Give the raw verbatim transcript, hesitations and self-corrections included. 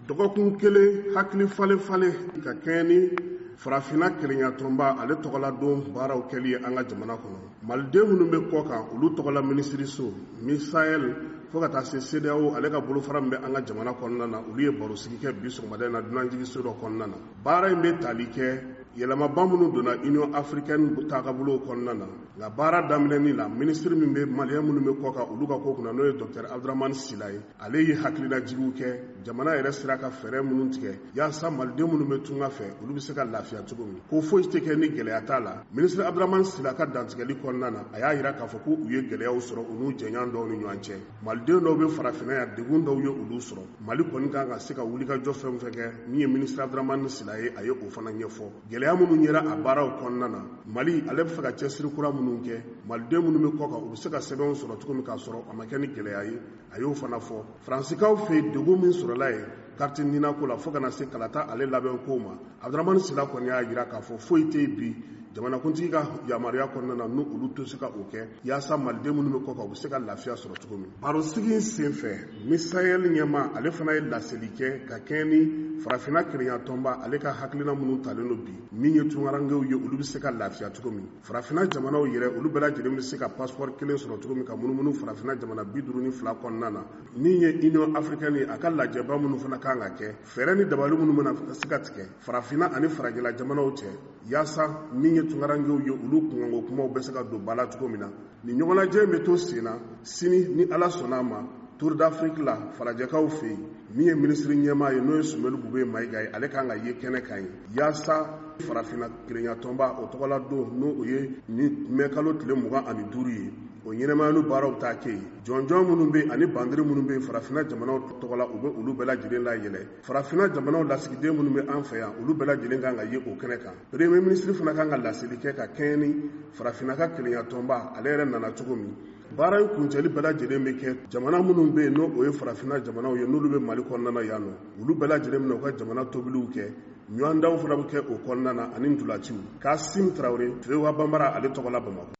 dɔgɔkun kelen hakili fale fale ka kɛɲɛ ni farafina kelenya-tɔnba ale tɔgɔla don baaraw kɛli ye an ka jamana kɔnɔ. Maliden minnu bɛ kɔ kan olu tɔgɔla minisiriso misayɛl fo ka taa se C D A O ale ka bolofara min bɛ an ka jamana kɔnɔna na olu ye barosigi kɛ bi sɔgɔmada in na dunanjigiso dɔ kɔnɔna na. Baara in bɛ tali kɛ yɛlɛmaba minnu donna Union Africaine taagabolo kɔnɔna na nka baara daminɛni la minisiri min bɛ maliyɛn minnu bɛ kɔ kan olu ka ko kunna n'o ye Dr Abdramane Sila ye ale ye hakililajigiw kɛ jamana yɛrɛ sera ka fɛɛrɛ minnu tigɛ yaasa maliden minnu bɛ tunga fɛ olu bɛ se ka lafiya cogo min ko foyi tɛ kɛ ni gɛlɛya t'a la. Minisiri Abdramane Sila ka dantigɛli kɔnɔna na a y'a jira k'a fɔ ko u ye gɛlɛyaw sɔrɔ u n'u jɛɲɔgɔn dɔw ni ɲɔgɔn cɛ. Maliden dɔw bɛ farafinna yan degun dɔw ye olu sɔrɔ Mali kɔni kan ka se ka wulikajɔ fɛn fɛn kɛ min ye minisiri Abdramane Sila ye a ye o fana ɲɛfɔ. Gɛlɛya minnu yera a baaraw kɔnɔna na Mali ale bɛ fɛ ka cɛsiri kura minnu kɛ maliden minnu bɛ kɔ kan u bɛ se ka sɛbɛnw sɔrɔ cogo min k'a sɔrɔ a ma kɛ ni gɛlɛya ye a y'o fana fɔ. Faransikaw fɛ yen degun min sɔrɔla ye carte ninako la fo kana se kalata ale labɛn ko ma Abdramane Sila kɔni y'a jira k'a fɔ foyi tɛ bi jamanakuntigi ka yamaruya kɔnɔna na n'u olu to se ka o kɛ yaasa maliden minnu bɛ kɔ kan u bɛ se ka lafiya sɔrɔ cogo min. Barosigi sen fɛ misayɛl ɲɛma ale fana ye laseli kɛ ka kɛɲɛ ni farafina kelenya-tɔnba ale ka hakilina minnu talen don bi min ye tungarankew ye olu bɛ se ka lafiya cogo min. Farafina jamanaw yɛrɛ olu bɛɛ lajɛlen bɛ se ka passeport kelen sɔrɔ cogo min ka munumunu farafina jamana bi duuru ni fila kɔnɔna na min ye Union Africaine ye a ka lajɛba minnu fana kan ka kɛ fɛɛrɛ ni dabali minnu bɛna se ka tigɛ farafina ani farajɛla jamanaw cɛ yaasa min ye tungarankew ye olu kunkanko kumaw bɛ se ka don ba la cogo min na. Ni ɲɔgɔnlajɛ bɛ to sen na sini ni Ala sɔnna a ma Tour d'Afrique la farajɛkaw fɛ yen min ye minisiri ɲɛmaa ye n'o ye Sunbɛlu Bube Mayiga ye ale kan ka ye kɛnɛ kan ye yaasa farafina kelenya-tɔnba o tɔgɔla don n'o ye ni mɛ kalo tile mugan ani duuru ye o ɲɛnɛmayali baaraw bɛ taa kɛ yen jɔnjɔn minnu bɛ ani bandiri minnu bɛ farafina jamanaw tɔgɔla u bɛ olu bɛɛ lajɛlen la yɛlɛ farafina jamanaw lasigiden minnu bɛ an fɛ yan olu bɛɛ lajɛlen kan ka ye o kɛnɛ kan. Premier ministre fana kan ka laseli kɛ ka kɛɲɛ ni farafina ka kelenya-tɔnba ale yɛrɛ nana cogo min. Baara in kuncɛli bɛɛ lajɛlen bɛ kɛ jamana minnu bɛ yen n'o o ye farafina jamanaw ye n'olu bɛ Mali kɔnɔna na yan nɔ olu bɛɛ lajɛlen bɛna u ka jamana tobiliw kɛ ɲɔgɔndanw fana bɛ kɛ o kɔnɔna na ani ntolaciw. Kasim Traoré, V O A Banbara ale tɔgɔla Bamakɔ.